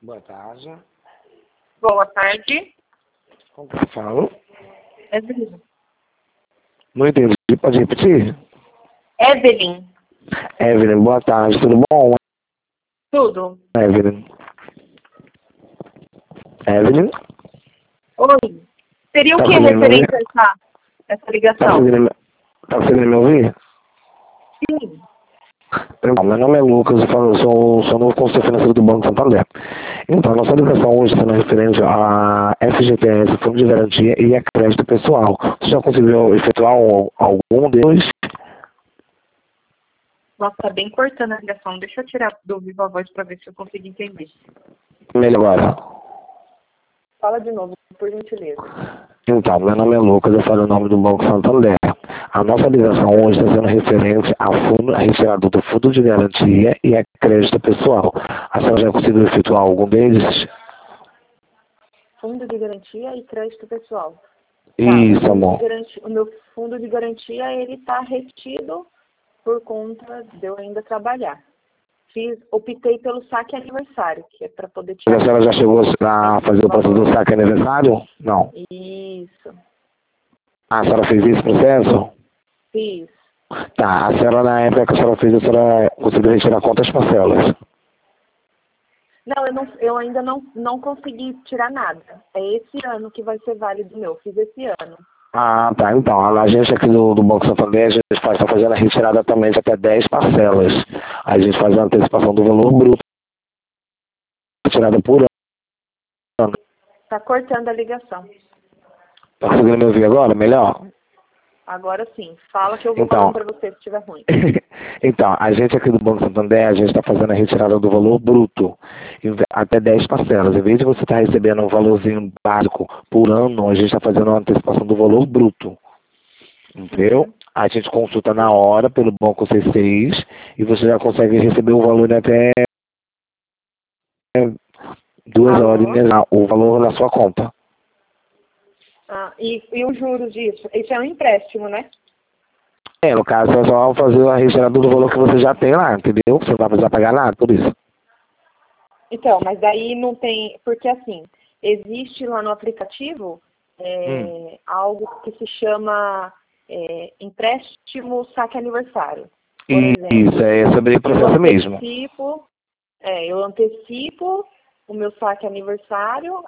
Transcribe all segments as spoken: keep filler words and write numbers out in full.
Boa tarde. Boa tarde. Com quem falo? Evelyn. Não entendi. Pode repetir? Evelyn. Evelyn, boa tarde. Tudo bom? Tudo. Evelyn. Evelyn? Oi. Seria o Tá que conseguindo me referente ouvir? a essa, essa Tá ligação? conseguindo me, tá conseguindo me ouvir? Sim. Então, meu nome é Lucas, eu falo, eu sou, sou novo consultor financeiro do Banco Santander. Então, a nossa ligação hoje está referente a F G T S, Fundo de Garantia e a crédito pessoal. Você já conseguiu efetuar um, algum deles? Nossa, tá bem cortando a ligação. Deixa eu tirar do vivo a voz para ver se eu consigo entender. Melhor agora. Fala de novo, por gentileza. Então, meu nome é Lucas, eu falo o nome do Banco Santander. A nossa ligação hoje está sendo referente ao fundo, a retirada do Fundo de Garantia e a crédito pessoal. A senhora já conseguiu efetuar algum deles? Fundo de garantia e crédito pessoal. Isso, Tá, o, fundo amor. de garantia, o meu fundo de garantia, ele está retido por conta de eu ainda trabalhar. Fiz, optei pelo saque aniversário, que é para poder Mas a tirar. senhora já chegou a fazer o processo do saque aniversário? Não. Isso, Ah, a senhora fez esse processo? fiz. Tá, a senhora na época que a senhora fez, a senhora conseguiu retirar quantas parcelas? Não, eu, não, eu ainda não, não consegui tirar nada. É esse ano que vai ser válido o meu. Fiz esse ano. Ah, tá. Então, a agência aqui do, do Banco Santander, a gente está fazendo a retirada também de até dez parcelas. A gente faz a antecipação do valor bruto, retirada por ano. Tá cortando a ligação. Tá conseguindo me ouvir agora? Melhor? Agora sim. Fala que eu vou Então, falando para você se estiver ruim. então, a gente aqui do Banco Santander, a gente está fazendo a retirada do valor bruto, em ve- até dez parcelas. Em vez de você estar recebendo um valorzinho básico por ano, a gente está fazendo uma antecipação do valor bruto. Entendeu? Uhum. A gente consulta na hora pelo Banco C seis e você já consegue receber o valor em até duas Alô? horinhas, lá, o valor na sua conta. Ah, e, e os juros disso? Isso é um empréstimo, né? É, no caso, é só fazer a retirada do valor que você já tem lá, entendeu? Você não vai precisar pagar nada por isso. Então, mas daí não tem... Porque assim, existe lá no aplicativo é, Hum. algo que se chama é, empréstimo saque aniversário. Por E exemplo, isso, é sobre o eu processo mesmo. antecipo, é, eu antecipo o meu saque aniversário,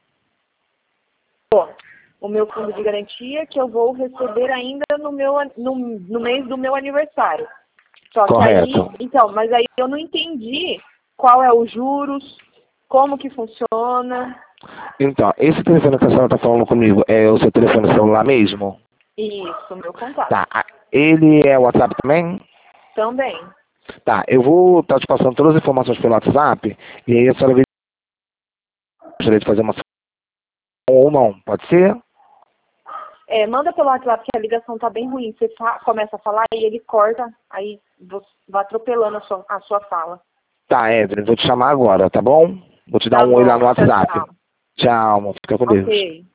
ou o meu fundo de garantia, que eu vou receber ainda no, meu, no, no mês do meu aniversário. Só que aí, Correto. então, mas aí eu não entendi qual é os juros, como que funciona. Então, esse telefone que a senhora está falando comigo é o seu telefone celular mesmo? Isso, meu contato. Tá. a- Ele é WhatsApp também? Também. Tá. Eu vou estar te passando todas as informações pelo WhatsApp e aí a senhora vai gostaria de fazer uma ou não, pode ser? É, manda pelo WhatsApp que a ligação tá bem ruim. Você fa- começa a falar e ele corta, aí você vai atropelando a sua, a sua fala. Tá, Evelyn, vou te chamar agora, tá bom? Vou te dar Tá um oi lá bom, no tchau, WhatsApp. tchau. Tchau, amor. Fica com Deus. Ok.